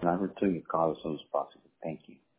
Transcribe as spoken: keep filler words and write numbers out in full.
I return your call as soon as possible. Thank you.